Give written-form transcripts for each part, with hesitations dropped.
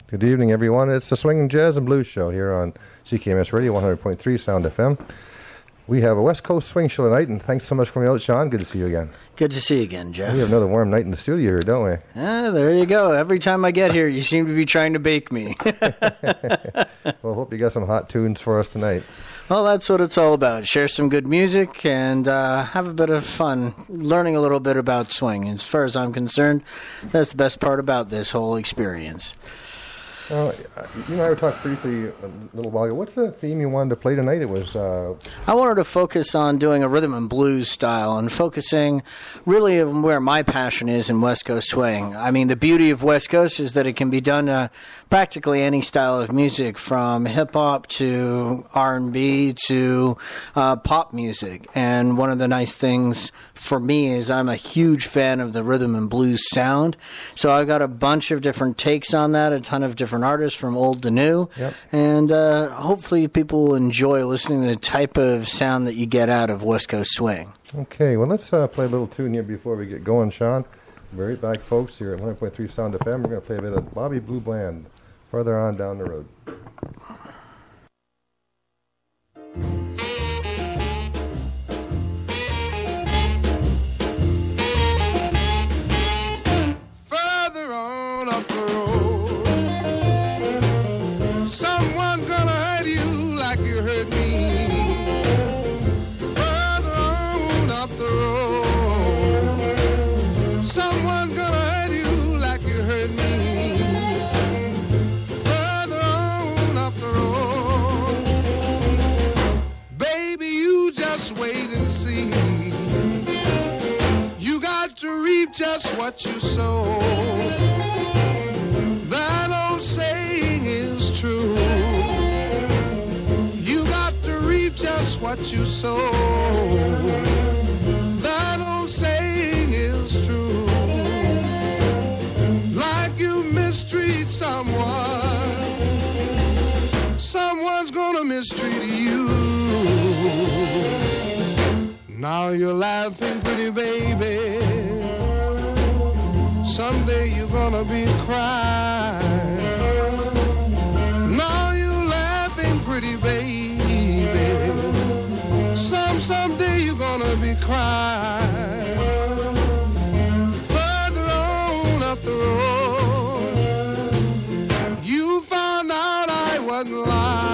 Good evening, everyone. It's the Swing, Jazz, and Blues Show here on CKMS Radio 100.3 Sound FM. We have a West Coast Swing Show tonight, and thanks so much for coming out, Sean. Good to see you again. Good to see you again, Jeff. We have another warm night in the studio here, don't we? There you go. Every time I get here, you seem to be trying to bake me. Well, hope you got some hot tunes for us tonight. Well, that's what it's all about. Share some good music and have a bit of fun learning a little bit about swing. As far as I'm concerned, that's the best part about this whole experience. You and I were talking briefly a little while ago. What's the theme you wanted to play tonight? It was... I wanted to focus on doing a rhythm and blues style and focusing really on where my passion is in West Coast swing. I mean, the beauty of West Coast is that it can be done practically any style of music, from hip-hop to R&B to pop music. And one of the nice things for me is I'm a huge fan of the rhythm and blues sound. So I've got a bunch of different takes on that, a ton of different artists from old to new. Yep. And hopefully people will enjoy listening to the type of sound that you get out of West Coast swing. Okay, well, let's play a little tune here before we get going, Sean. We're right back, folks, here at 100.3 Sound FM. We're going to play a bit of Bobby Blue Bland further on down the road. Further on up the road, someone gonna hurt you like you hurt me. Further on up the road, someone gonna hurt you like you hurt me. Further on up the road, baby, you just wait and see. You got to reap just what you sow. That old saying is true. You got to reap just what you sow. That old saying is true. Like you mistreat someone, someone's gonna mistreat you. Now you're laughing, pretty baby. Someday you're gonna be crying. Now you're laughing, pretty baby. Someday you're gonna be crying. Further on up the road, you found out I wasn't lying.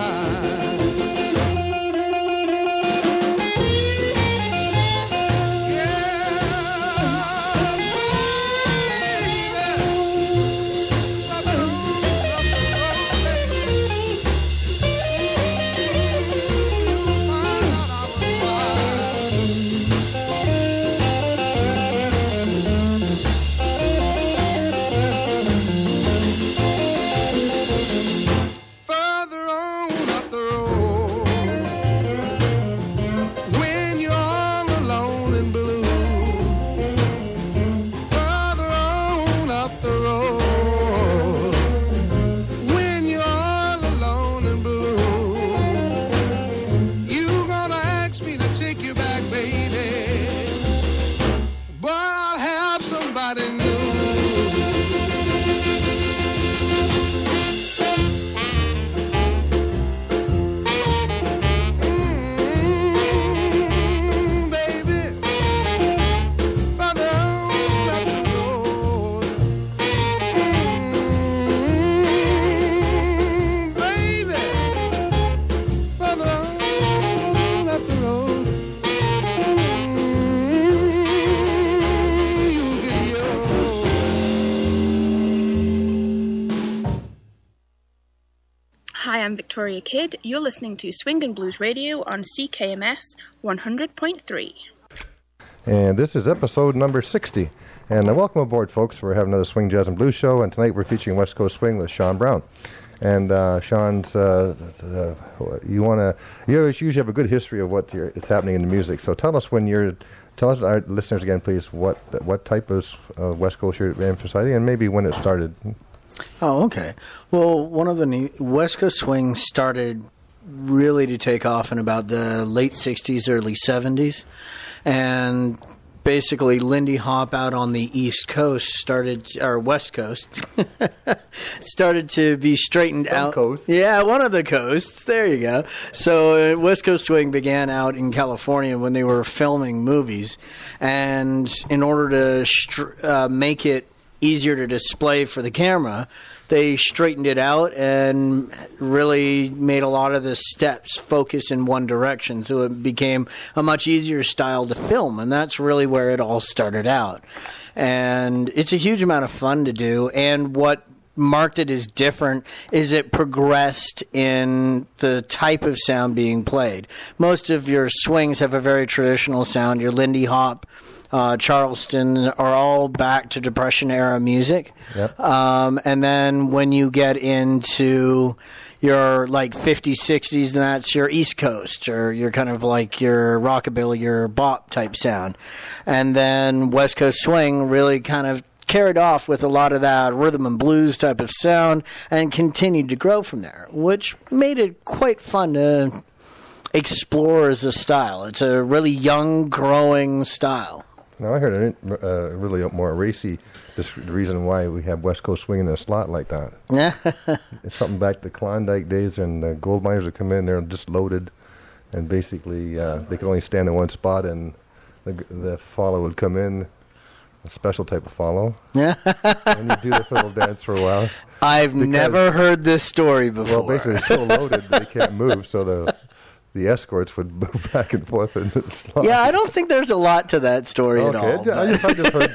I'm Victoria Kidd. You're listening to Swing and Blues Radio on CKMS 100.3. And this is episode number 60. And welcome aboard, folks. We're having another Swing, Jazz, and Blues show. And tonight we're featuring West Coast Swing with Sean Brown. And Sean's, you usually have a good history of it's happening in the music. So tell us our listeners again, please, what type of West Coast you're emphasizing, and maybe when it started. Oh, okay. Well, one of the West Coast swing started really to take off in about the late 60s, early 70s. And basically Lindy Hop out on the East Coast or West Coast, started to be straightened out. Coast. Yeah, one of the coasts. There you go. So West Coast Swing began out in California when they were filming movies, and in order to make it easier to display for the camera, they straightened it out and really made a lot of the steps focus in one direction. So it became a much easier style to film, and that's really where it all started out. And it's a huge amount of fun to do, and what marked it as different is it progressed in the type of sound being played. Most of your swings have a very traditional sound. Your Lindy Hop, Charleston are all back to Depression-era music. Yep. And then when you get into your like 50s, 60s, then that's your East Coast, or you're kind of like your rockabilly, your bop type sound. And then West Coast Swing really kind of carried off with a lot of that rhythm and blues type of sound and continued to grow from there, which made it quite fun to explore as a style. It's a really young, growing style. Now, I heard a really more racy the reason why we have West Coast Swing in a slot like that. It's something back to the Klondike days, and the gold miners would come in, they're just loaded, and basically they could only stand in one spot, and the follow would come in, a special type of follow. And you do this little dance for a while. I've never heard this story before. Well, basically, they're so loaded they can't move, so the escorts would move back and forth in the slot. Yeah, I don't think there's a lot to that story at all. I just heard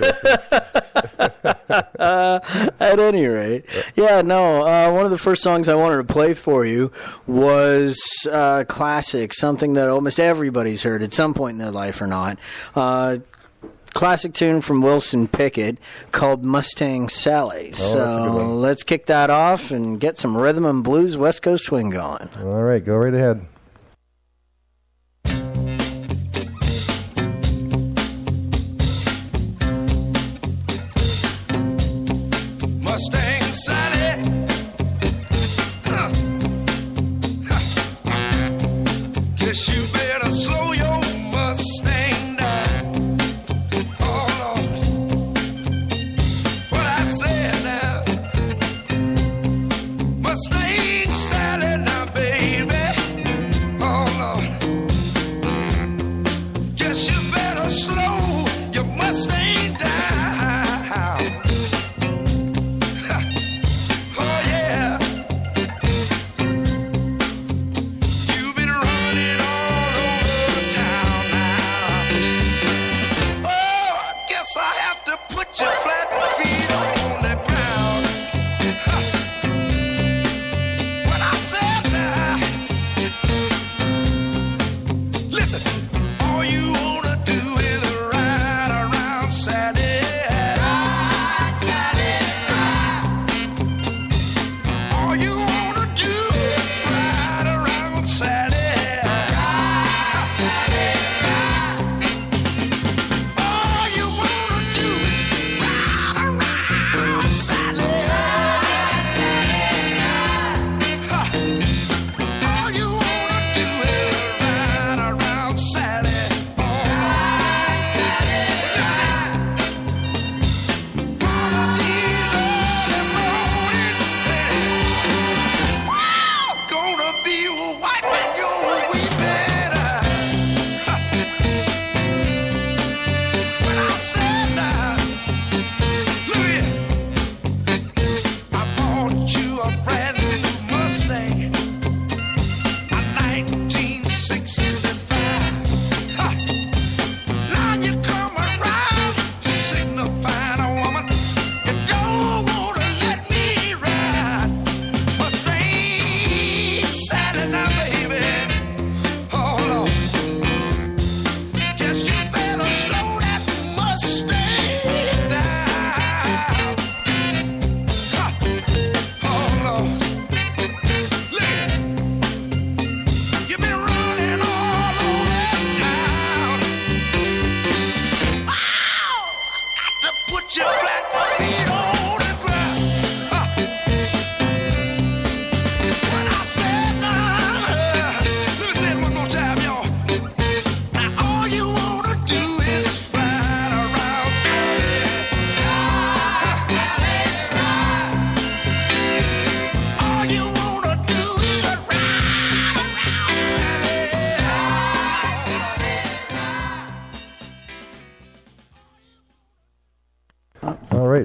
this. At any rate. Yeah, no, one of the first songs I wanted to play for you was classic, something that almost everybody's heard at some point in their life or not. Classic tune from Wilson Pickett called Mustang Sally. So let's kick that off and get some rhythm and blues West Coast Swing going. All right, go right ahead. Mustang Sally. Guess you better slow your Mustang down. Oh Lord, what I said now. Mustang Sally, now baby.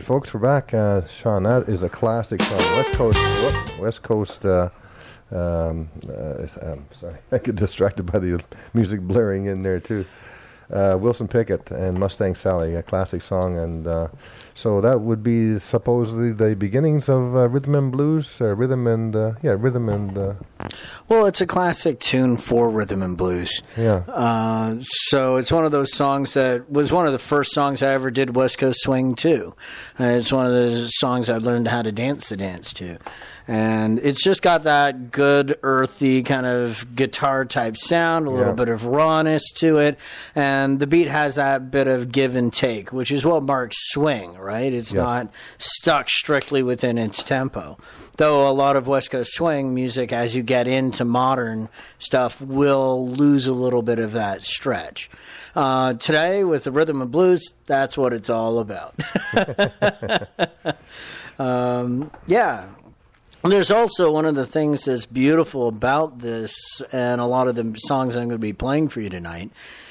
right, folks, we're back. Sean, that is a classic song. West Coast. Sorry, I get distracted by the music blaring in there too. Wilson Pickett and Mustang Sally, a classic song, and so that would be supposedly the beginnings of rhythm and blues, rhythm and. Well, it's a classic tune for rhythm and blues. Yeah. So it's one of those songs that was one of the first songs I ever did West Coast swing to. It's one of the songs I learned how to dance the dance to. And it's just got that good, earthy kind of guitar type sound, a little bit of rawness to it. And the beat has that bit of give and take, which is what marks swing, right? It's not stuck strictly within its tempo. Though a lot of West Coast swing music, as you get into modern stuff, will lose a little bit of that stretch. Today, with the rhythm and blues, that's what it's all about. There's also one of the things that's beautiful about this, and a lot of the songs I'm going to be playing for you tonight,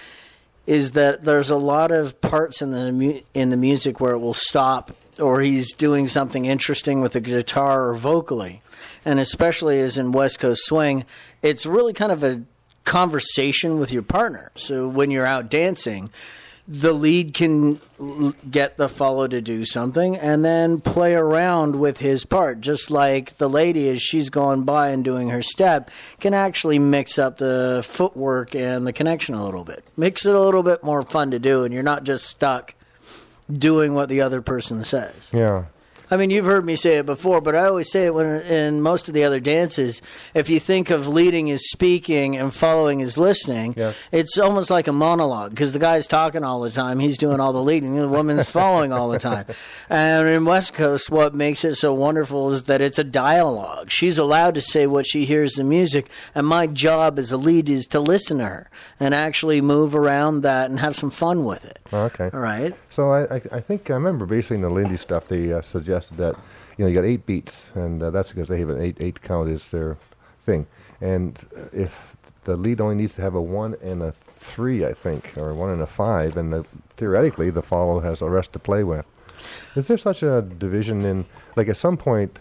is that there's a lot of parts in the music where it will stop, or he's doing something interesting with the guitar or vocally. And especially as in West Coast swing, it's really kind of a conversation with your partner. So when you're out dancing, the lead can get the follow to do something and then play around with his part, just like the lady, as she's going by and doing her step, can actually mix up the footwork and the connection a little bit. Makes it a little bit more fun to do, and you're not just stuck doing what the other person says. Yeah. I mean, you've heard me say it before, but I always say it when in most of the other dances, if you think of leading is speaking and following is listening, it's almost like a monologue, because the guy's talking all the time, he's doing all the leading, and the woman's following all the time. And in West Coast, what makes it so wonderful is that it's a dialogue. She's allowed to say what she hears in music, and my job as a lead is to listen to her and actually move around that and have some fun with it. Okay. All right. So I think I remember basically in the Lindy stuff they suggested that you got 8 beats, and that's because they have an 8 count is their thing. And if the lead only needs to have a 1 and a 3, I think, or 1 and a 5, and theoretically the follow has the rest to play with. Is there such a division in, like, at some point?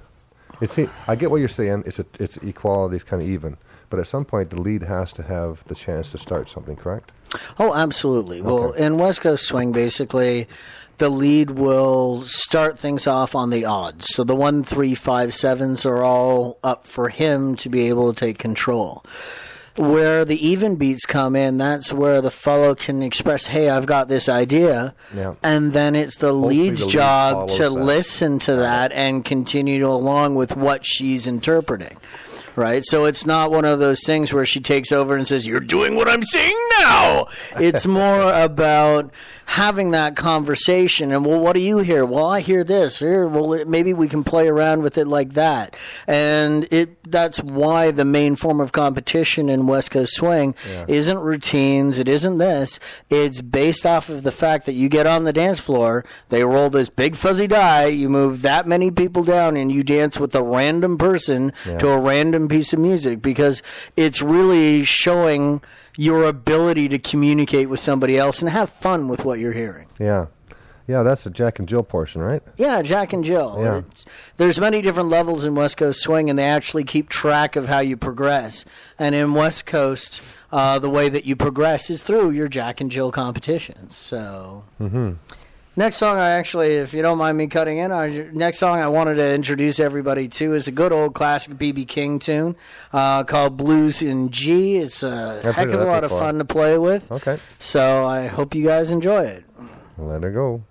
I get what you're saying. It's equality, it's kind of even. But at some point, the lead has to have the chance to start something, correct? Oh, absolutely. Okay. Well, in West Coast swing, basically, the lead will start things off on the odds. So the 1, 3, 5, 7s are all up for him to be able to take control. Where the even beats come in, that's where the fellow can express, hey, I've got this idea. Yeah. And then it's the lead's job to listen to that and continue along with what she's interpreting. Right? So it's not one of those things where she takes over and says, you're doing what I'm saying now. It's more about having that conversation. And, well, what do you hear? Well, I hear this. Here, well, maybe we can play around with it like that. And that's why the main form of competition in West Coast swing isn't routines. It isn't this. It's based off of the fact that you get on the dance floor, they roll this big fuzzy die, you move that many people down, and you dance with a random person to a random piece of music, because it's really showing your ability to communicate with somebody else and have fun with what you're hearing. Yeah, that's the Jack and Jill portion, right? Yeah, Jack and Jill. Yeah. There's many different levels in West Coast swing, and they actually keep track of how you progress. And in West Coast, the way that you progress is through your Jack and Jill competitions. So... Mm-hmm. Next song, if you don't mind me cutting in, next song I wanted to introduce everybody to is a good old classic B.B. King tune called Blues in G. It's a heck of a lot of fun to play with. Okay. So I hope you guys enjoy it. Let her go.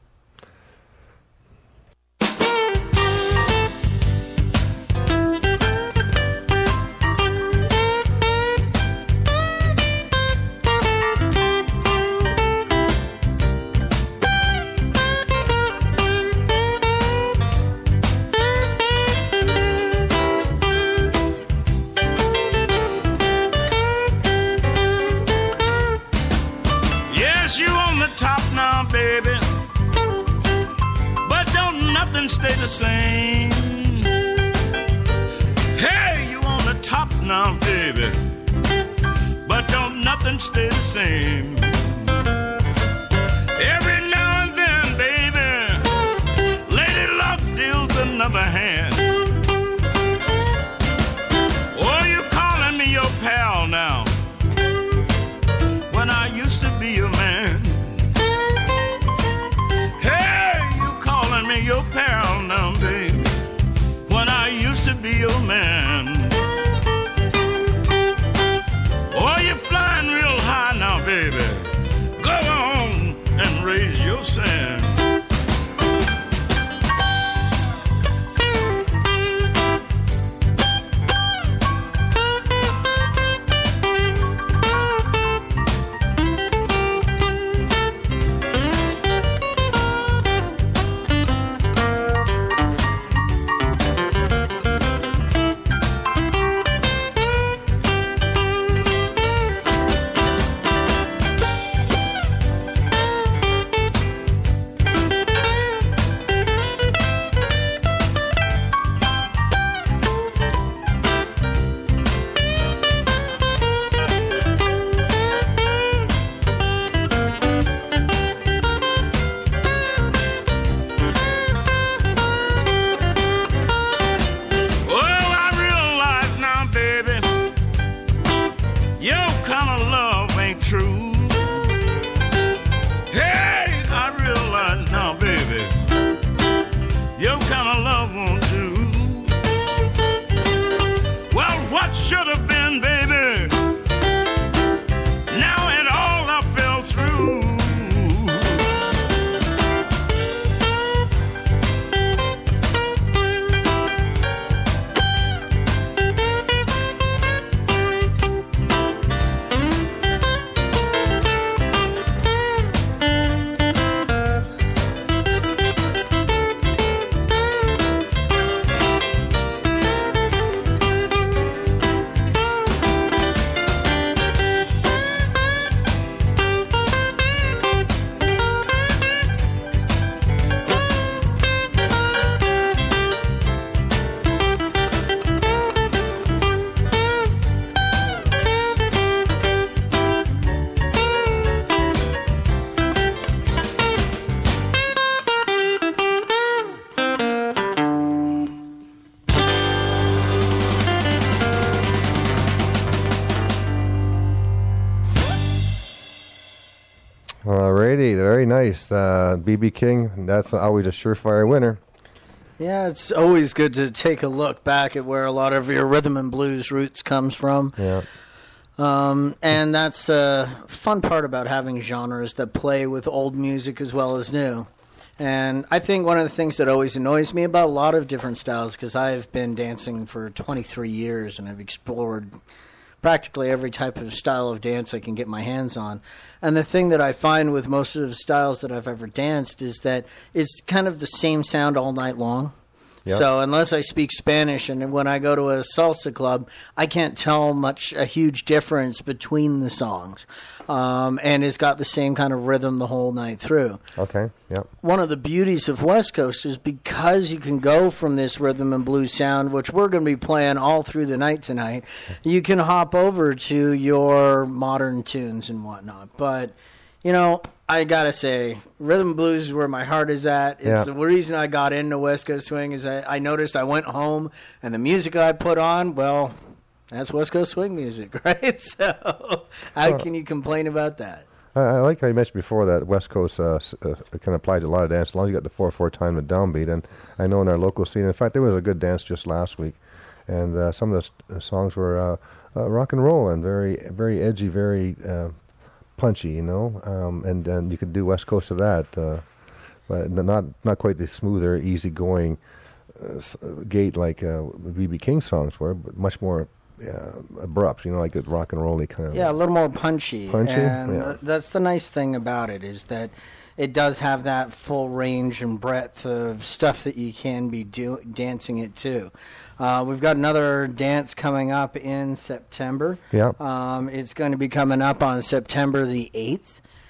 Stay the same. Hey, you on the top now, baby, but don't nothing stay the same. Every now and then, baby, lady another hand. Oh, you calling me your pal now, when I used to be your man. Hey, you calling me your pal now, baby, when I used to be your man. Oh, you're flying real high now, baby. Go on and raise your sand. Alrighty, very nice. B.B. King, that's always a surefire winner. Yeah, it's always good to take a look back at where a lot of your rhythm and blues roots comes from. Yeah. And that's a fun part about having genres that play with old music as well as new. And I think one of the things that always annoys me about a lot of different styles, because I've been dancing for 23 years and I've explored practically every type of style of dance I can get my hands on. And the thing that I find with most of the styles that I've ever danced is that it's kind of the same sound all night long. Yep. So unless I speak Spanish, and when I go to a salsa club, I can't tell a huge difference between the songs. And it's got the same kind of rhythm the whole night through. Okay, yep. One of the beauties of West Coast is because you can go from this rhythm and blues sound, which we're going to be playing all through the night tonight, you can hop over to your modern tunes and whatnot. But, you know, I got to say, rhythm and blues is where my heart is at. It's the reason I got into West Coast swing is that I noticed I went home and the music I put on, well, that's West Coast swing music, right? So how can you complain about that? I like how you mentioned before that West Coast can apply to a lot of dance as long as you got the 4/4 time and downbeat. And I know in our local scene, in fact, there was a good dance just last week. And some of the songs were rock and roll and very, very edgy, very punchy, you know, and you could do West Coast of that, but not quite the smoother, easygoing gait like B.B. King songs were, but much more abrupt, you know, like a rock and rolly kind of. Yeah, a little more punchy. Punchy, and that's the nice thing about it is that it does have that full range and breadth of stuff that you can be dancing it to. We've got another dance coming up in September. Yeah. It's going to be coming up on September the 8th.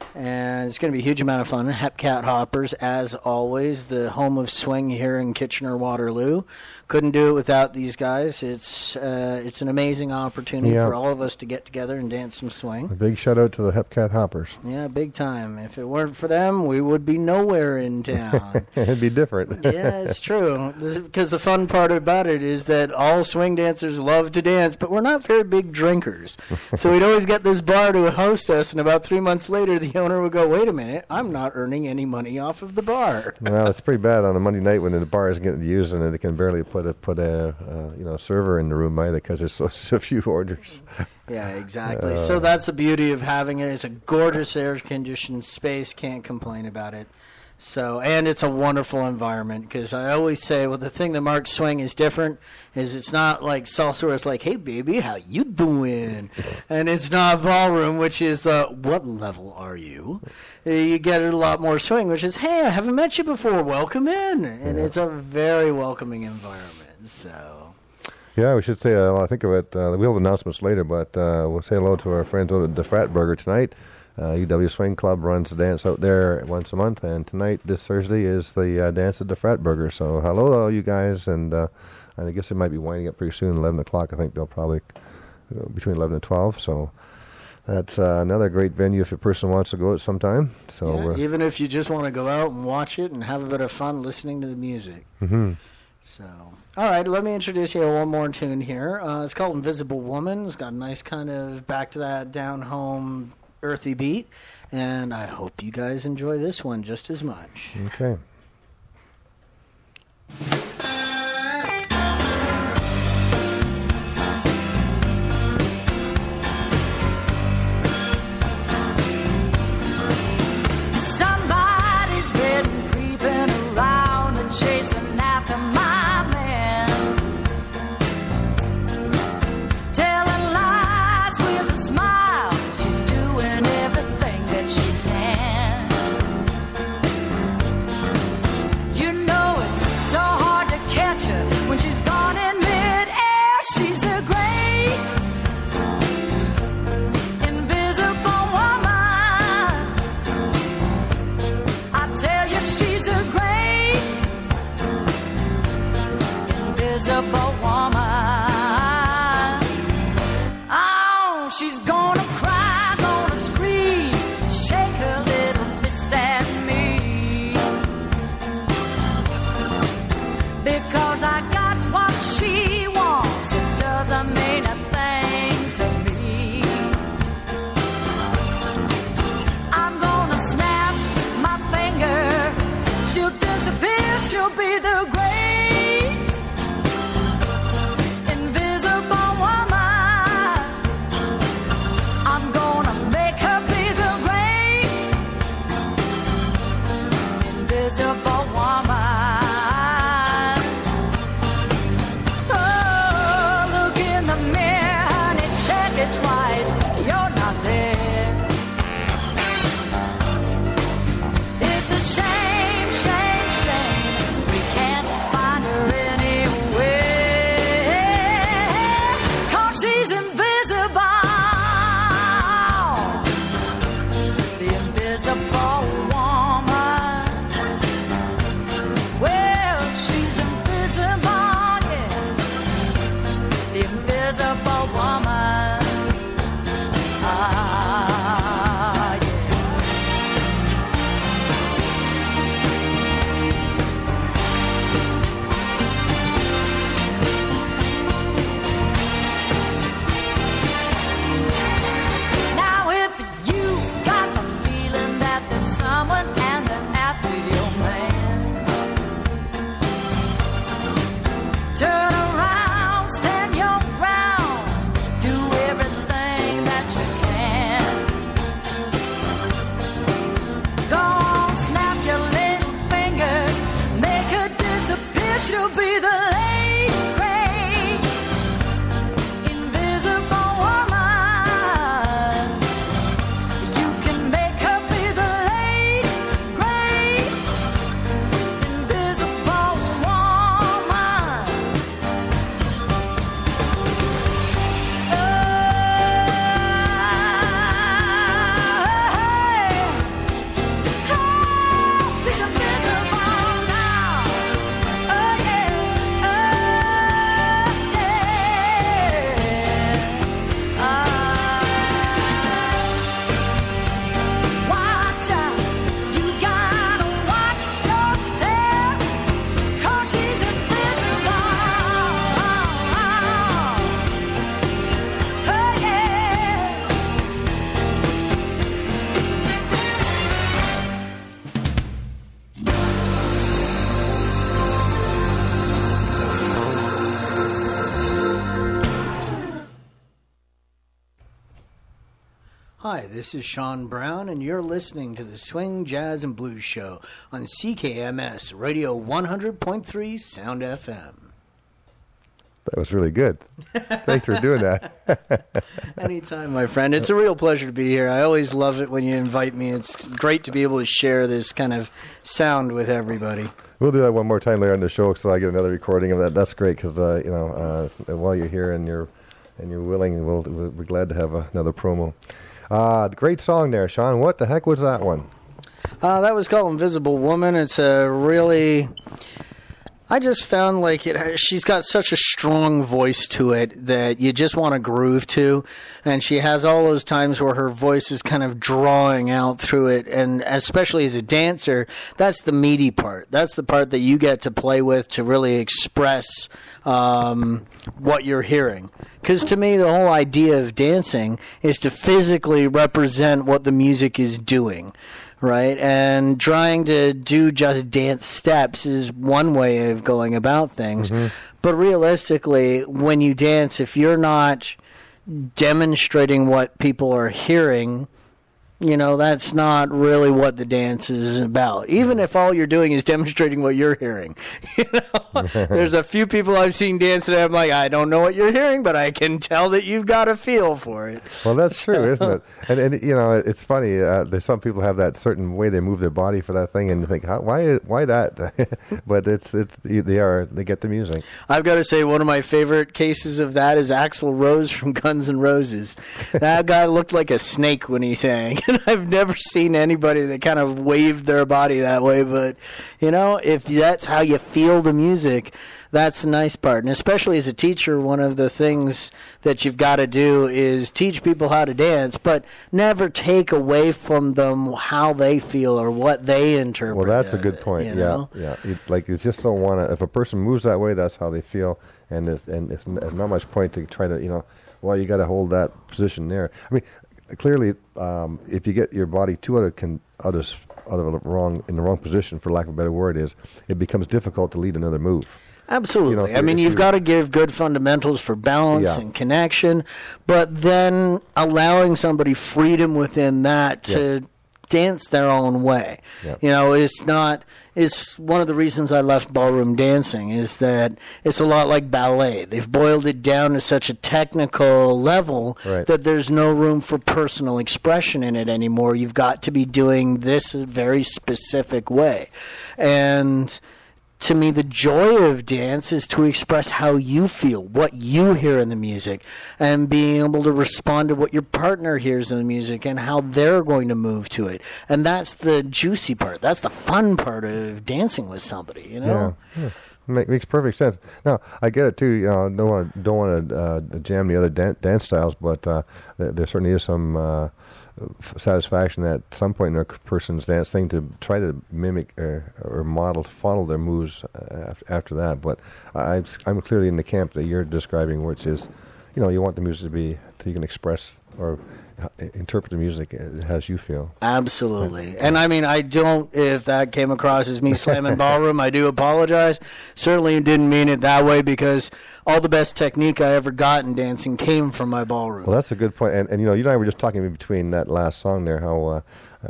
And it's going to be a huge amount of fun. Hepcat Hoppers, as always, the home of swing here in Kitchener-Waterloo. Couldn't do it without these guys. It's an amazing opportunity for all of us to get together and dance some swing. A big shout out to the Hepcat Hoppers. Yeah, big time. If it weren't for them, we would be nowhere in town. It'd be different. Yeah, it's true. Because the fun part about it is that all swing dancers love to dance, but we're not very big drinkers. So we'd always get this bar to host us, and about 3 months later, the owner would go, "Wait a minute, I'm not earning any money off of the bar." Well, it's pretty bad on a Monday night when the bar isn't getting used and they can barely put a server in the room either because there's so few orders. Yeah, exactly. So that's the beauty of having it. It's a gorgeous air-conditioned space. Can't complain about it. So, and it's a wonderful environment because I always say, well, the thing that marks swing is different is it's not like salsa where it's like, "Hey, baby, how you doing?" And it's not ballroom, which is what level are you? You get a lot more swing, which is, "Hey, I haven't met you before. Welcome in." And it's a very welcoming environment. So. Yeah, we should say, I think of it, we'll have announcements later, but we'll say hello to our friends over at the Fratburger tonight. UW Swing Club runs the dance out there once a month, and tonight, this Thursday, is the dance at the Fratburger. So hello to all you guys, and I guess it might be winding up pretty soon, 11 o'clock. I think they'll probably between 11 and 12. So that's another great venue if a person wants to go out sometime. So yeah, even if you just want to go out and watch it and have a bit of fun listening to the music. Mm-hmm. So, all right, let me introduce you to one more tune here. It's called Invisible Woman. It's got a nice kind of back to that down-home earthy beat, and I hope you guys enjoy this one just as much. Okay. Somebody's been creeping around and chasing after my man, telling lies with a smile. She's doing everything that she can. You know it's so hard to catch her when she's gone in mid-air. She's a great invisible woman. I tell you, she's a great invisible woman. Oh, she's gonna cry, gonna scream, shake her little fist at me, because I got what she wants. It doesn't mean a thing to me. I'm gonna snap my finger, she'll disappear, she'll be the great invisible woman. I'm gonna make her be the great invisible woman. Oh, look in the mirror, honey, check it twice. You're not there. It's a shame, shame, shame. We can't find her anywhere, 'cause she's invisible. The invisible woman. Well, she's invisible, yeah. The invisible woman. Ah, yeah. Now if you got the feeling that there's someone and then after your man, turn around, stand your ground, do everything that you can. Go on, snap your little fingers, make her disappear. She'll be the late, great invisible woman. You can make her be the late, great invisible woman. Oh, hey. Hi, this is Sean Brown, and you're listening to the Swing, Jazz, and Blues Show on CKMS Radio 100.3 Sound FM. That was really good. Thanks for doing that. Anytime, my friend. It's a real pleasure to be here. I always love it when you invite me. It's great to be able to share this kind of sound with everybody. We'll do that one more time later on the show, so I get another recording of that. That's great because while you're here and you're willing, we're glad to have another promo. Great song there, Sean. What the heck was that one? That was called Invisible Woman. It's a really... I just found like she's got such a strong voice to it that you just want to groove to. And she has all those times where her voice is kind of drawing out through it. And especially as a dancer, that's the meaty part. That's the part that you get to play with to really express what you're hearing. Because to me, the whole idea of dancing is to physically represent what the music is doing. Right, and trying to do just dance steps is one way of going about things. Mm-hmm. But realistically, when you dance, if you're not demonstrating what people are hearing, that's not really what the dance is about. Even if all you're doing is demonstrating what you're hearing. There's a few people I've seen dance and I'm like, I don't know what you're hearing, but I can tell that you've got a feel for it. Well, that's true, isn't it? And it's funny. There's some people have that certain way they move their body for that thing, and you think, why that? But they get the music. I've got to say, one of my favorite cases of that is Axl Rose from Guns N' Roses. That guy looked like a snake when he sang. I've never seen anybody that kind of waved their body that way, but, if that's how you feel the music, that's the nice part. And especially as a teacher, one of the things that you've got to do is teach people how to dance, but never take away from them how they feel or what they interpret. Well, that's a good point. Yeah. You just don't want to, if a person moves that way, that's how they feel, and it's not much point to try to, you got to hold that position there. I mean, clearly, if you get your body too in the wrong position, for lack of a better word, it becomes difficult to lead another move. Absolutely. You've got to give good fundamentals for balance and connection, but then allowing somebody freedom within that to dance their own way. Yep. It's one of the reasons I left ballroom dancing is that it's a lot like ballet. They've boiled it down to such a technical level that there's no room for personal expression in it anymore. You've got to be doing this a very specific way. And to me, the joy of dance is to express how you feel, what you hear in the music, and being able to respond to what your partner hears in the music and how they're going to move to it. And that's the juicy part. That's the fun part of dancing with somebody, Yeah. Makes perfect sense. Now, I get it, too. Don't want to jam the other dance styles, but there certainly is some satisfaction at some point in a person's dance thing to try to mimic or model, follow their moves after that. But I'm clearly in the camp that you're describing, which is, you want the music to be, so you can express or interpret the music as you feel. Absolutely. And I don't, if that came across as me slamming ballroom, I do apologize. Certainly didn't mean it that way, because all the best technique I ever got in dancing came from my ballroom. Well, that's a good point. And you and I were just talking in between that last song there, how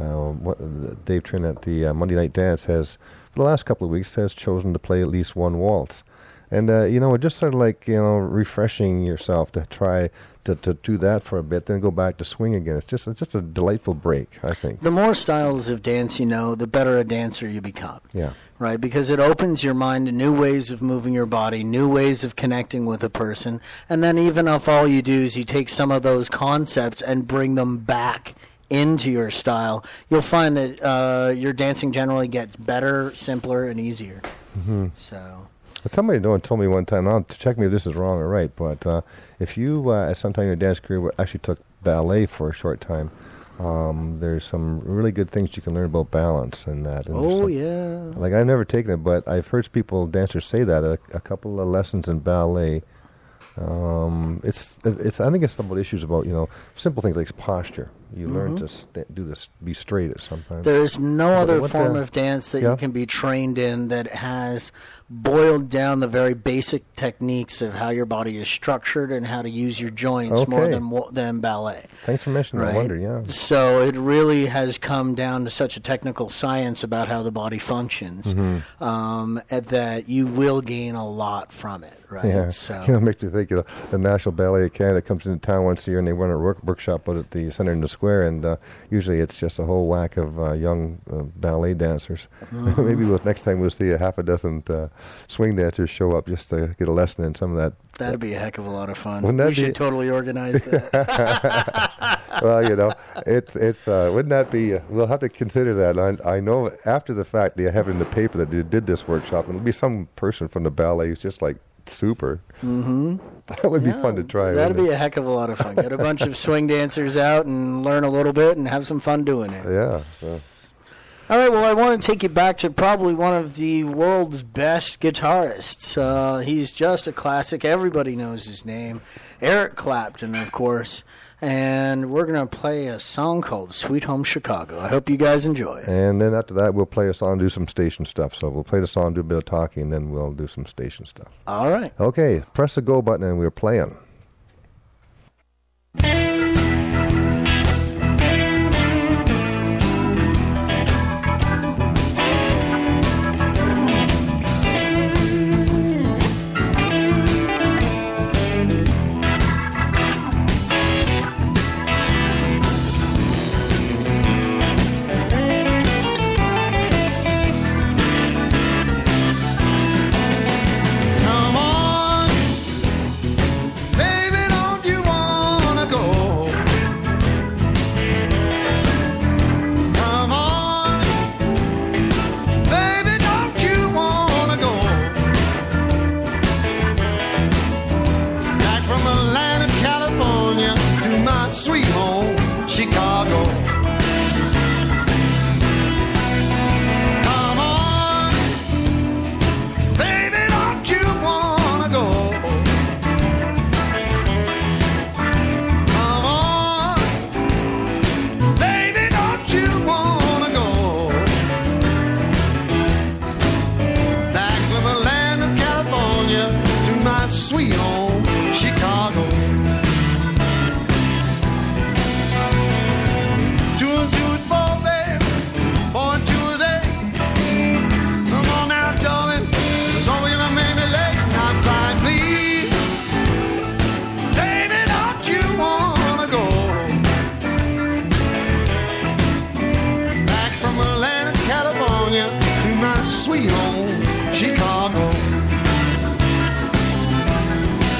Dave Trin at the Monday Night Dance has, for the last couple of weeks, has chosen to play at least one waltz. And, it just sort of like, refreshing yourself to try to do that for a bit, then go back to swing again. It's just a delightful break, I think. The more styles of dance the better a dancer you become. Yeah. Right? Because it opens your mind to new ways of moving your body, new ways of connecting with a person. And then even if all you do is you take some of those concepts and bring them back into your style, you'll find that your dancing generally gets better, simpler, and easier. Mm-hmm. So... Somebody told me one time, I'll check me if this is wrong or right, but if you, at some time in your dance career, actually took ballet for a short time, there's some really good things you can learn about balance and that. And yeah. Like, I've never taken it, but I've heard dancers say that. A couple of lessons in ballet It's I think it's somewhat issues about simple things like posture. You learn to do this, be straight at some time. There's no But other what form the- of dance that Yeah? you can be trained in that has boiled down the very basic techniques of how your body is structured and how to use your joints more Okay. than ballet. Thanks for mentioning that. I wonder, yeah. So it really has come down to such a technical science about how the body functions that you will gain a lot from it, right? Yeah, So it makes me think the National Ballet of Canada comes into town once a year and they run a workshop out at the Centre in the Square, and usually it's just a whole whack of young ballet dancers. Maybe next time we'll see a half a dozen swing dancers show up just to get a lesson in some of that. that'd be a heck of a lot of fun. Wouldn't that We be- should totally organize that. Well, it's wouldn't that be? We'll have to consider that. And I know after the fact they have it in the paper that they did this workshop, and it'll be some person from the ballet who's just like super. Mm-hmm. That would be fun to try. That'd wouldn't be a heck of a lot of fun. Get a bunch of swing dancers out and learn a little bit and have some fun doing it. it? Yeah. So. All right, well, I want to take you back to probably one of the world's best guitarists. He's just a classic. Everybody knows his name. Eric Clapton, of course. And we're going to play a song called Sweet Home Chicago. I hope you guys enjoy it. And then after that, we'll play a song, do some station stuff. So we'll play the song, do a bit of talking, and then we'll do some station stuff. All right. Okay, press the go button, and we're playing. Come on, baby, don't you wanna go? Come on, baby, don't you wanna go? Back from the land of California to my sweet home, Chicago. Come on, baby, don't you wanna go? Come on, baby, don't you wanna go? Back from the land of California to my sweet home, Chicago. Two and two is four, baby, 4 and 2 is 8. Come on now, darling, don't you make me late. I'm trying, please. Baby, don't you wanna go? Back from the land of California to my sweet home, Chicago.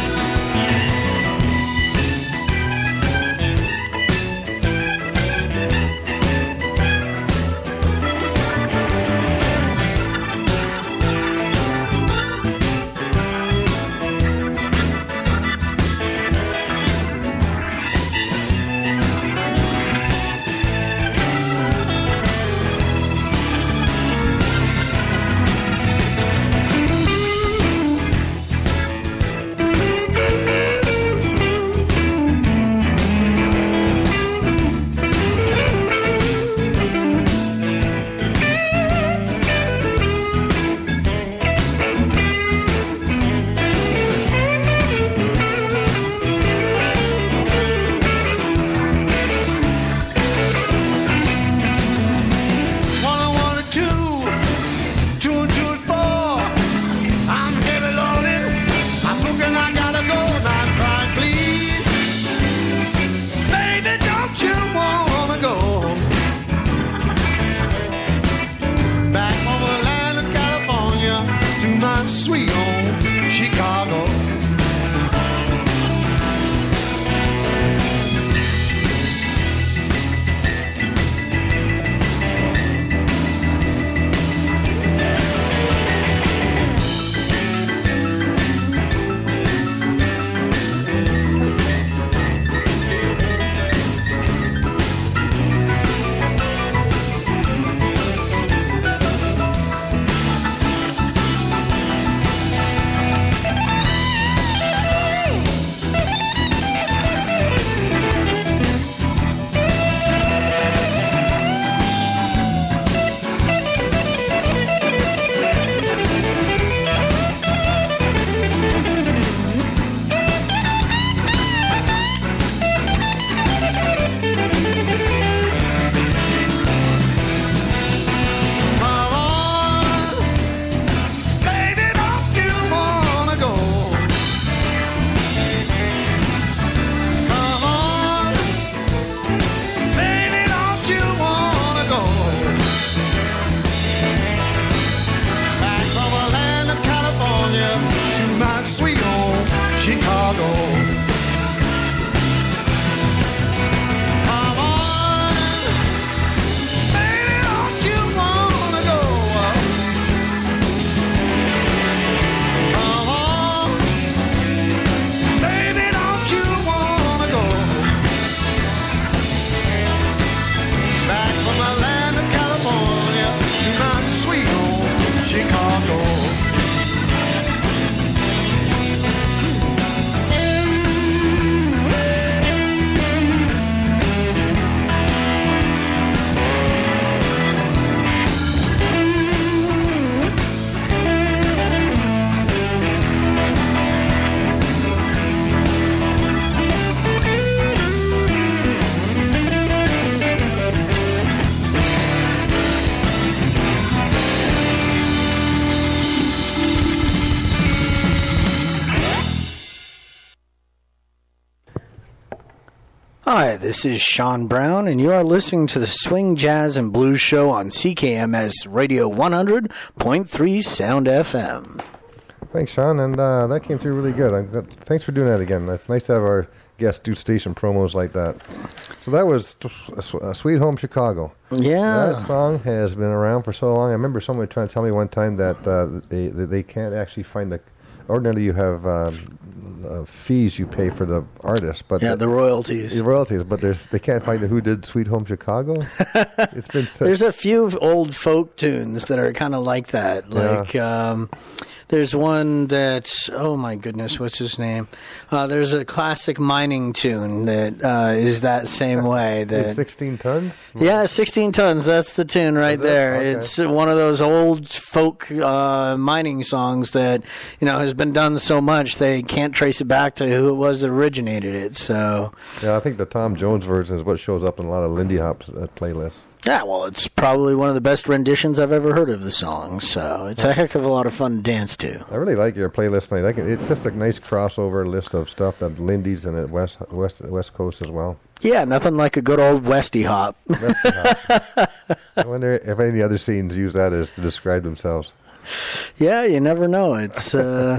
Hi, this is Sean Brown, and you are listening to the Swing, Jazz, and Blues Show on CKMS Radio 100.3 Sound FM. Thanks, Sean, and that came through really good. Thanks for doing that again. It's nice to have our guests do station promos like that. So that was Sweet Home Chicago. Yeah. That song has been around for so long. I remember someone trying to tell me one time that they can't actually find the... Ordinarily, you have fees you pay for the artist, but the royalties. The royalties, but they can't find who did Sweet Home Chicago. It's been There's a few old folk tunes that are kind of like that. Like there's one that, oh my goodness, what's his name? There's a classic mining tune that is that same way. That 16 Tons? Yeah, 16 Tons. That's the tune right there. Okay. It's one of those old folk mining songs that, has been done so much they can't trace it back to who it was that originated it. So yeah, I think the Tom Jones version is what shows up in a lot of Lindy Hop playlists. Yeah, well, it's probably one of the best renditions I've ever heard of the song, so it's a heck of a lot of fun to dance to. I really like your playlist tonight. It's just a nice crossover list of stuff that Lindy's and at West Coast as well. Yeah, nothing like a good old Westy hop. Westy hop. I wonder if any other scenes use that as to describe themselves. Yeah, you never know. It's...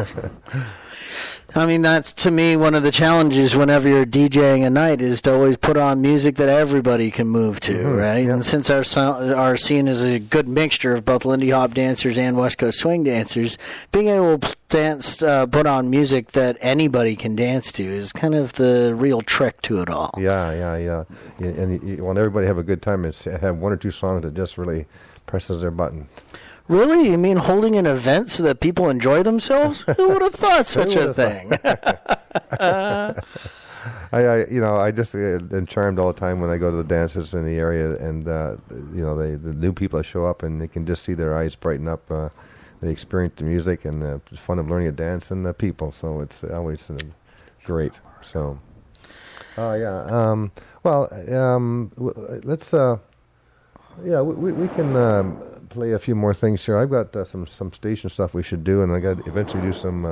I mean, that's, to me, one of the challenges whenever you're DJing a night is to always put on music that everybody can move to, right? Yeah. And since our scene is a good mixture of both Lindy Hop dancers and West Coast swing dancers, being able to put on music that anybody can dance to is kind of the real trick to it all. Yeah. And you want everybody to have a good time and have one or two songs that just really presses their button. Really? You mean holding an event so that people enjoy themselves? Who would have thought such a thing? I just am charmed all the time when I go to the dances in the area, and the new people that show up, and they can just see their eyes brighten up. They experience the music and the fun of learning to dance and the people. So it's always great. So, let's. We can. Play a few more things here. I've got some station stuff we should do, and I got to eventually do some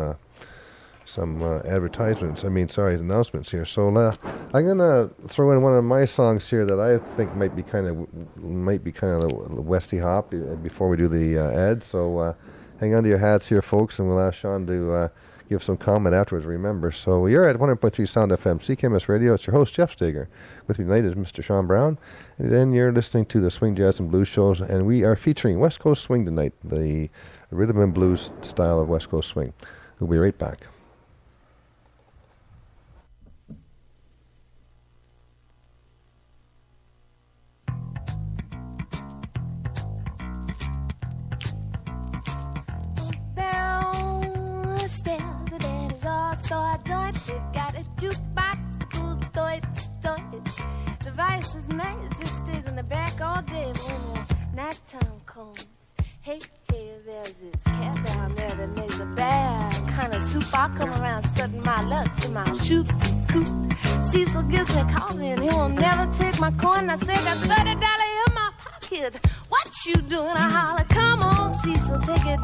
announcements here. So I'm gonna throw in one of my songs here that I think might be kind of the Westy Hop before we do the ad. So hang on to your hats here, folks, and we'll ask Sean to give some comment afterwards. Remember, so you're at 100.3 Sound FM, CKMS Radio. It's your host Jeff Steger. With me tonight is Mr. Sean Brown, and then you're listening to the Swing, Jazz, and Blues shows, and we are featuring West Coast Swing tonight, the rhythm and blues style of West Coast Swing. We'll be right back. Devices, nice, stays in the back all day when the night time comes. Hey, there's this cat down there that makes a bad kind of soup. I come around studying my luck in my shoot coop. Cecil gives me coffee and he will never take my coin. I said, got $30 in my pocket. What you doing? I holler, come on, Cecil, take $1.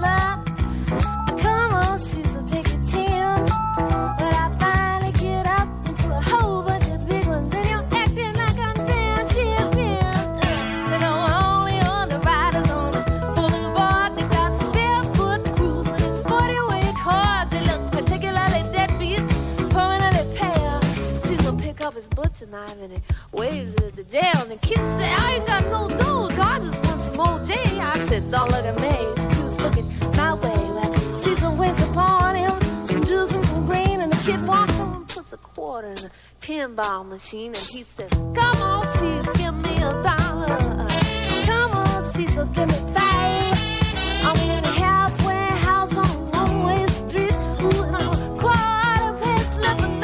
Come on, Cecil, take $10. But I finally get up into a whole bunch of big ones and you're acting like I'm damn champion. They know only on the riders on the boulevard. They got the barefoot cruise when it's 40 weight hard. They look particularly deadbeats, permanently pale. Cecil pick up his butcher knife and he waves it at the jail. And the kids say, I ain't got no dough, I just want some OJ. I said, don't look at me. He was looking my way. Well, Cecil waits upon him, some juice and some green, and the kid walks over and puts a quarter in a pinball machine, and he said, come on, Cecil, give me $1. Come on, Cecil, give me 5. I'm in a halfway house on a one-way street. Ooh, and I'm a quarter pay slip $1.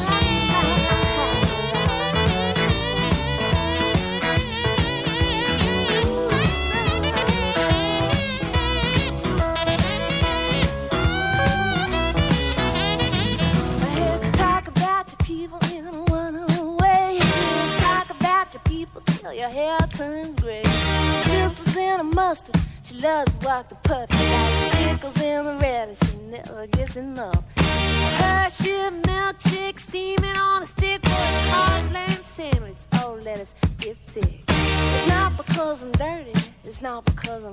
Your hair turns gray. Sister's in a mustard. She loves to walk the puppy. Like pickles in the relish. She never gets enough. Hershey milkshake steaming on a stick with cornflakes.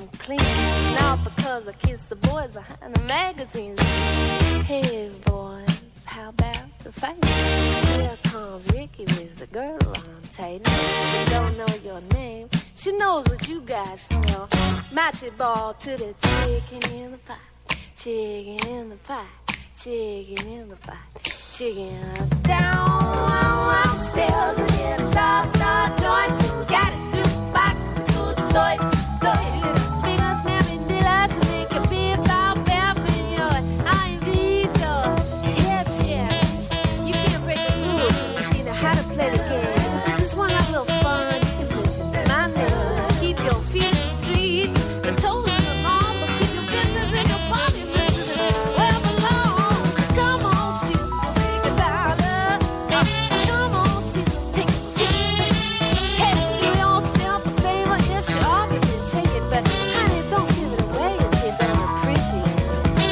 I'm clean. Not because I kiss the boys behind the magazines. Hey boys, how about the fight? Here comes Ricky with a girl on tight. She don't know your name. She knows what you got from your match it ball to the chicken in the pot. Chicken in the pot. Chicken in the pot. Chicken downstairs and get a top-star joint. Got a jukebox, a good toy. Finger snapping delights to make a beat about bapping your I.V. door. Yeah. You can't break the rules until you know how to play the game. If you just want to have a little fun, you can listen to my name. Keep your feet in the street and toes on the arm, but keep your business in your pocket, Mr. Where it belongs. Come on, Cecil, take a dollar. Come on, Cecil, take a chip. Hey, do yourself a favor if she offers it, take it, but honey, don't give it away if you don't appreciate it.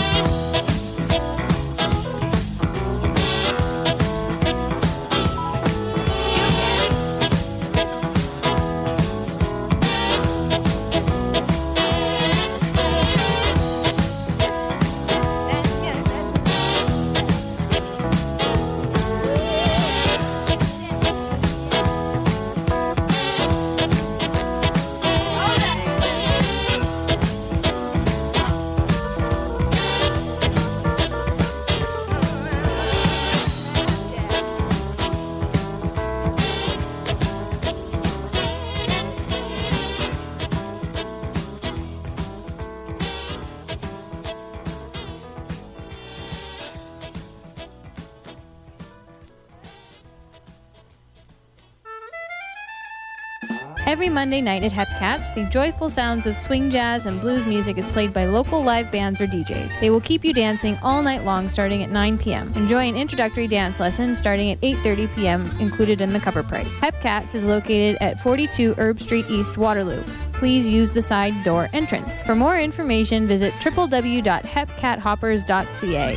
Every Monday night at Hepcats, the joyful sounds of swing, jazz, and blues music is played by local live bands or DJs. They will keep you dancing all night long starting at 9 p.m. Enjoy an introductory dance lesson starting at 8:30 p.m. included in the cover price. Hepcats is located at 42 Herb Street East, Waterloo. Please use the side door entrance. For more information, visit www.hepcathoppers.ca.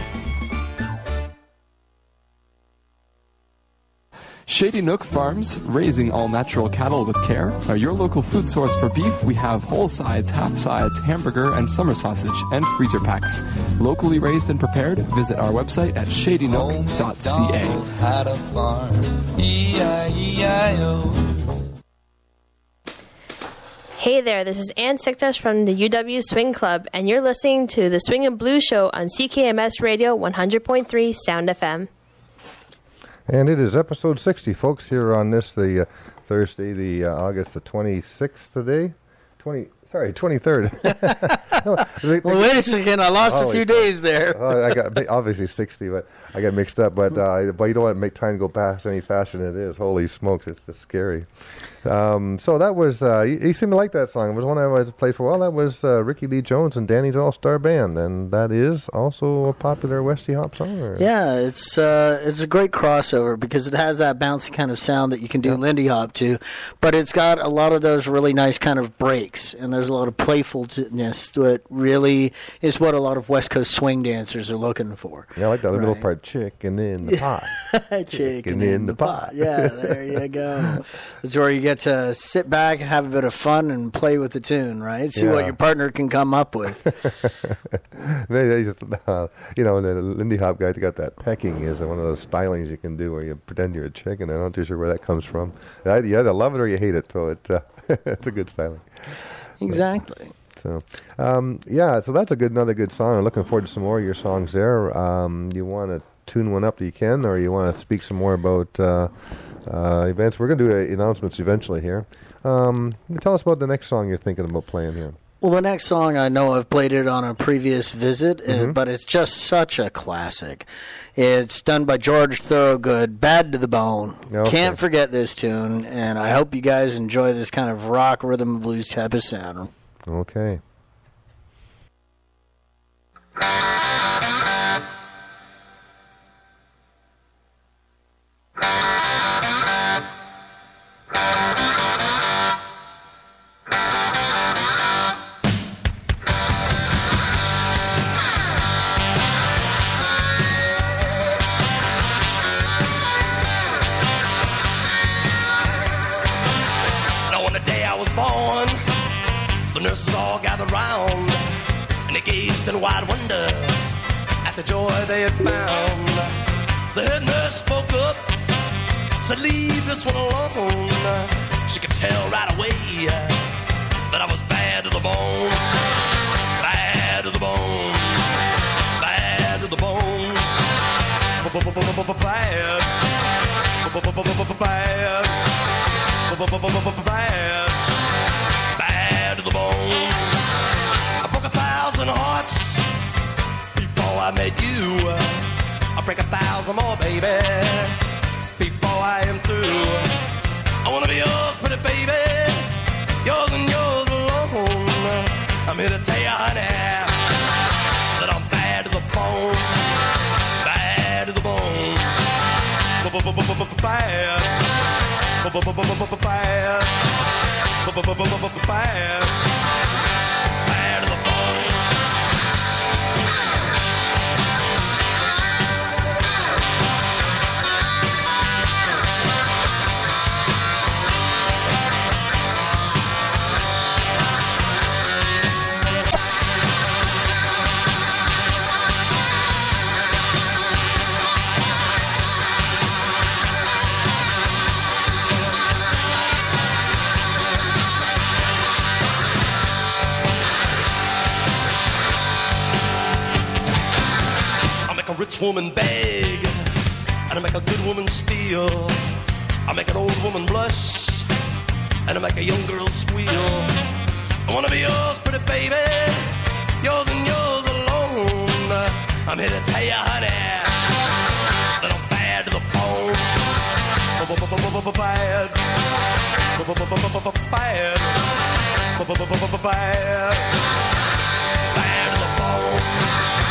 Shady Nook Farms, raising all natural cattle with care, are your local food source for beef. We have whole sides, half sides, hamburger, and summer sausage, and freezer packs. Locally raised and prepared, visit our website at shadynook.ca. Had a farm, E-I-E-I-O. Hey there, this is Ann Siktas from the UW Swing Club, and you're listening to the Swing and Blues Show on CKMS Radio 100.3 Sound FM. And it is episode 60, folks, here on this, the Thursday, the August the 26th today. 23rd. Well, wait a second. I lost a few days there. I got obviously 60, but I got mixed up. But you don't want to make time go past any faster than it is. Holy smokes, it's just scary. So that was, you seem to like that song. It was one I played for a while. That was Ricky Lee Jones and Danny's All-Star Band. And that is also a popular Westy Hop song. Or? Yeah, it's a great crossover because it has that bouncy kind of sound that you can do Lindy Hop to. But it's got a lot of those really nice kind of breaks. And there's a lot of playfulness that really is what a lot of West Coast swing dancers are looking for. Yeah, I like that middle part, chicken in the pot. Chicken in the pot. Yeah, there you go. It's where you get to sit back and have a bit of fun and play with the tune, right? See what your partner can come up with. They just, the Lindy Hop guys got that pecking is one of those stylings you can do where you pretend you're a chicken. I'm not too sure where that comes from. You either love it or you hate it, so it's a good styling. Exactly. So, so that's another good song. I'm looking forward to some more of your songs there. You want to tune one up that you can, or you want to speak some more about events? We're going to do announcements eventually here. Tell us about the next song you're thinking about playing here. Well, the next song, I know I've played it on a previous visit, but it's just such a classic. It's done by George Thorogood, Bad to the Bone. Okay. Can't forget this tune, and I hope you guys enjoy this kind of rock, rhythm, and blues type of sound. Okay. Nurses all gathered gazed in wide wonder at the joy they had found. The head nurse spoke up, said, leave this one alone. She could tell right away that I was bad to the bone. Bad to the bone. Bad to the bone. Bad. Bad. Bad to the bone. I broke 1,000 hearts before I met you. I'll break 1,000 more, baby, before I am through. I wanna be yours, pretty baby, yours and yours alone. I'm here to tell you, honey, that I'm bad to the bone. Bad to the bone. Bad. Bad. Bad to the bone. A rich woman beg, and I make a good woman steal. I make an old woman blush, and I make a young girl squeal. I wanna be yours, pretty baby, yours and yours alone. I'm here to tell you, honey, that I'm bad to the bone. Bad. Bad. Bad. Bad to the bone.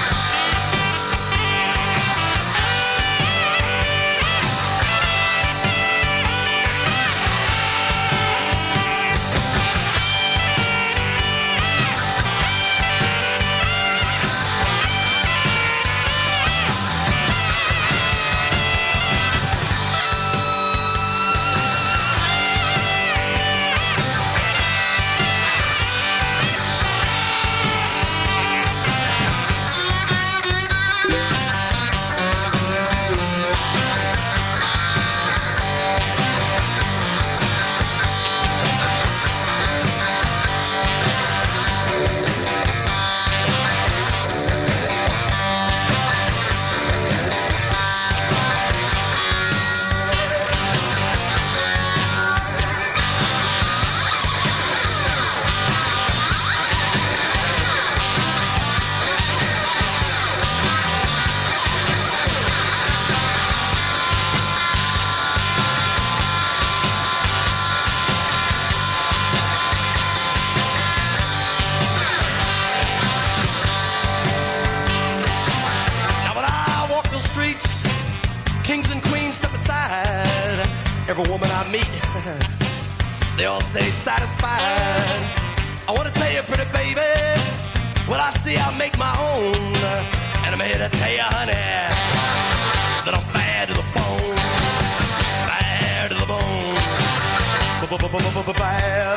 Every woman I meet, they all stay satisfied. I want to tell you, pretty baby, what I see I make my own. And I'm here to tell you, honey, that I'm bad to the bone. Bad to the bone. Bad. Bad.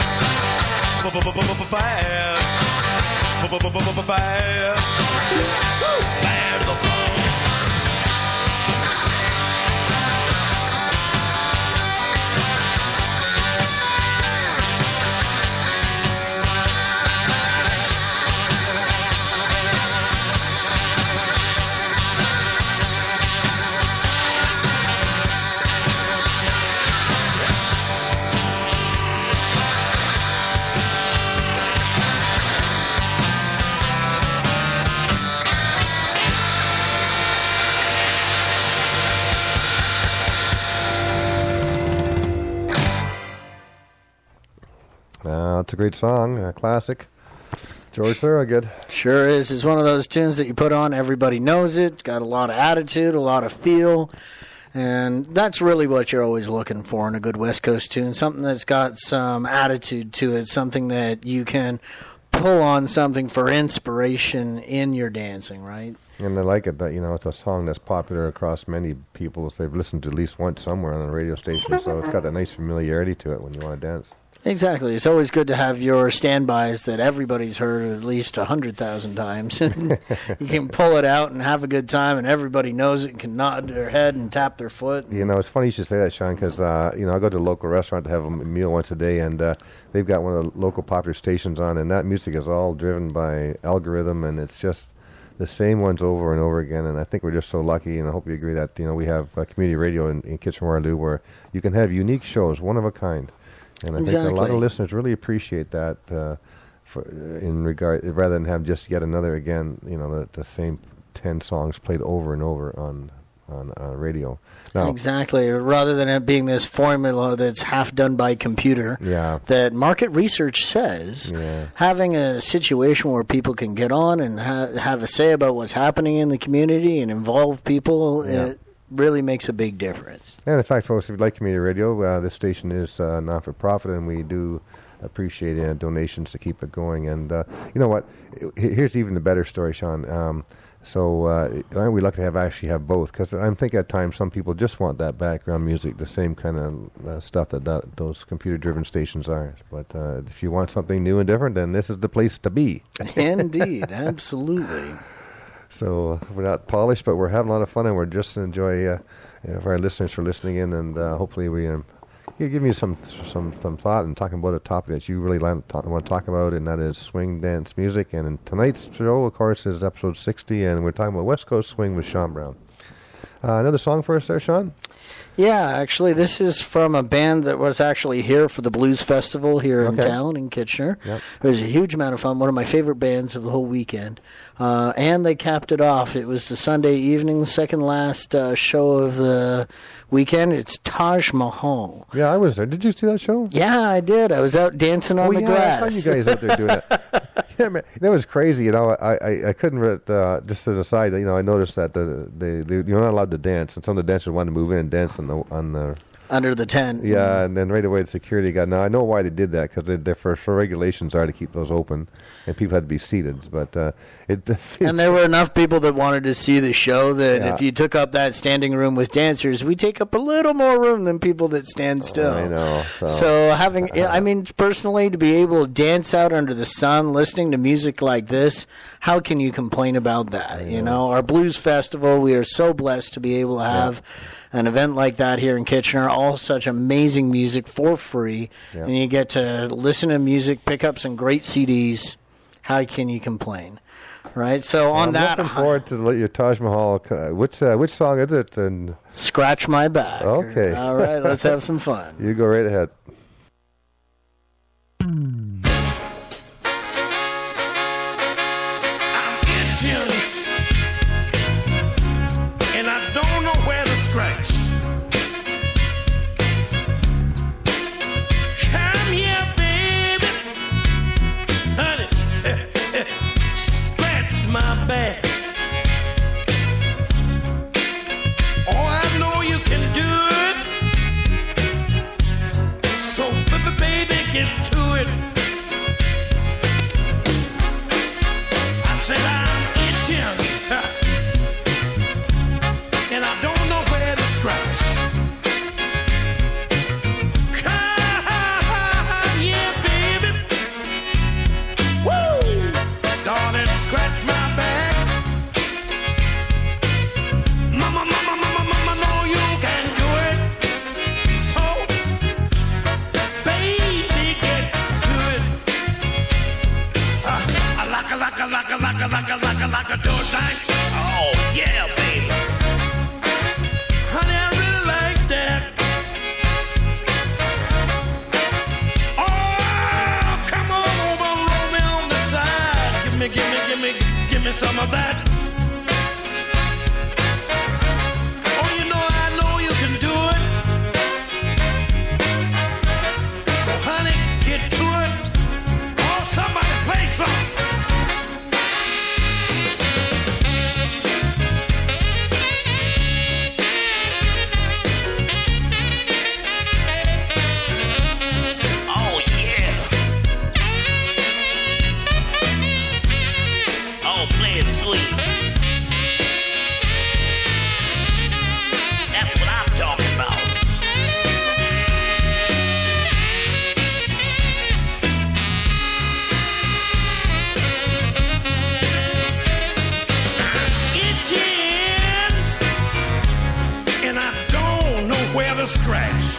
Bad. Bad to the bone. It's a great song, a classic. George Thorogood. Sure is. It's one of those tunes that you put on, everybody knows it. It's got a lot of attitude, a lot of feel. And that's really what you're always looking for in a good West Coast tune. Something that's got some attitude to it. Something that you can pull on something for inspiration in your dancing, right? And I like it that, it's a song that's popular across many people. So they've listened to at least once somewhere on a radio station. So it's got that nice familiarity to it when you want to dance. Exactly. It's always good to have your standbys that everybody's heard at least 100,000 times. You can pull it out and have a good time, and everybody knows it and can nod their head and tap their foot. It's funny you should say that, Sean, because, I go to a local restaurant to have a meal once a day, and they've got one of the local popular stations on, and that music is all driven by algorithm, and it's just the same ones over and over again. And I think we're just so lucky, and I hope you agree that, we have community radio in Kitchener-Waterloo where you can have unique shows, one of a kind. And I think a lot of listeners really appreciate that rather than have just yet another, again, the same 10 songs played over and over on radio. Now, exactly. Rather than it being this formula that's half done by computer, that market research says having a situation where people can get on and have a say about what's happening in the community and involve people, it really makes a big difference. And in fact, folks, if you'd like community radio, this station is not-for-profit, and we do appreciate donations to keep it going. And you know what? Here's even a better story, Sean. We like to actually have both, because I think at times some people just want that background music, the same kind of stuff that those computer-driven stations are. But if you want something new and different, then this is the place to be. Indeed, absolutely. So we're not polished, but we're having a lot of fun, and we're just enjoy our listeners for listening in, and hopefully we give me some thought and talking about a topic that you really want to talk about, and that is swing dance music. And in tonight's show, of course, is episode 60, and we're talking about West Coast swing with Sean Brown. Another song for us there, Sean? Yeah, actually, this is from a band that was actually here for the Blues Festival here in town in Kitchener. Yep. It was a huge amount of fun, one of my favorite bands of the whole weekend. And they capped it off. It was the Sunday evening, second last show of the weekend. It's Taj Mahal. Yeah, I was there. Did you see that show? Yeah, I did. I was out dancing on the grass. I saw you guys out there doing it. Yeah, man, that was crazy. I couldn't. Just as an aside, I noticed that you're not allowed to dance, and some of the dancers wanted to move in and dance on the under the tent. Yeah, and then right away the security guy. Now I know why they did that, because their regulations are to keep those open, and people had to be seated. But and there were enough people that wanted to see the show that if you took up that standing room with dancers, we take up a little more room than people that stand still. I know. So having, personally, to be able to dance out under the sun, listening to music like this, how can you complain about that? Our Blues Festival, we are so blessed to be able to have an event like that here in Kitchener, all such amazing music for free, and you get to listen to music, pick up some great CDs. How can you complain, right? So I'm looking forward to your Taj Mahal. Which song is it? And Scratch My Back. Okay. All right, let's have some fun. You go right ahead. Like a door night. Oh, yeah, baby. Honey, I really like that. Oh, come on over and roll me on the side. Give me some of that. Oh, I know you can do it. So, honey, get to it. Oh, somebody play something. to scratch.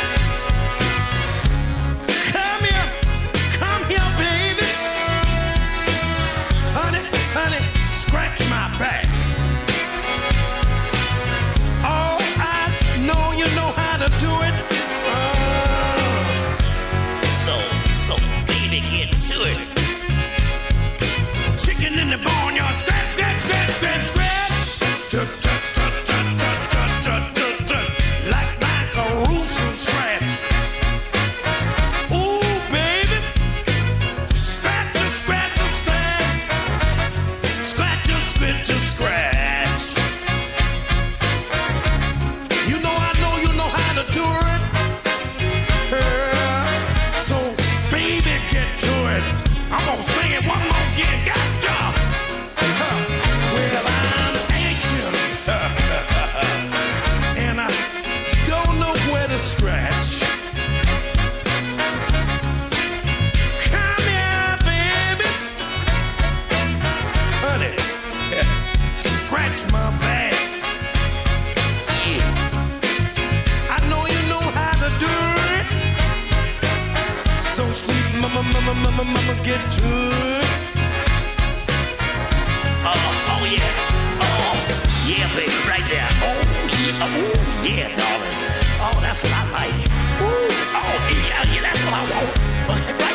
Come here, baby. Honey, scratch my back. Oh, I know you know how to do it. So baby, get to it. Chicken in the barnyard, scratch, scratch, scratch, scratch, scratch. Like a rooster scratch. Ooh, baby. Scratch, scratch, scratch. Scratch, scratch, scratch. You know I know you know how to do it. So, baby, get to it. I'm gonna sing it one more again. Gotcha. Well, I'm anxious. And I don't know where to scratch. Come here, baby. Honey, scratch my back. Yeah. I know you know how to do it. So sweet, mama, get to it. Oh yeah. Oh, yeah, baby, right there. Oh, yeah, darling. Oh, that's what I like. Ooh, oh, yeah, that's what I want.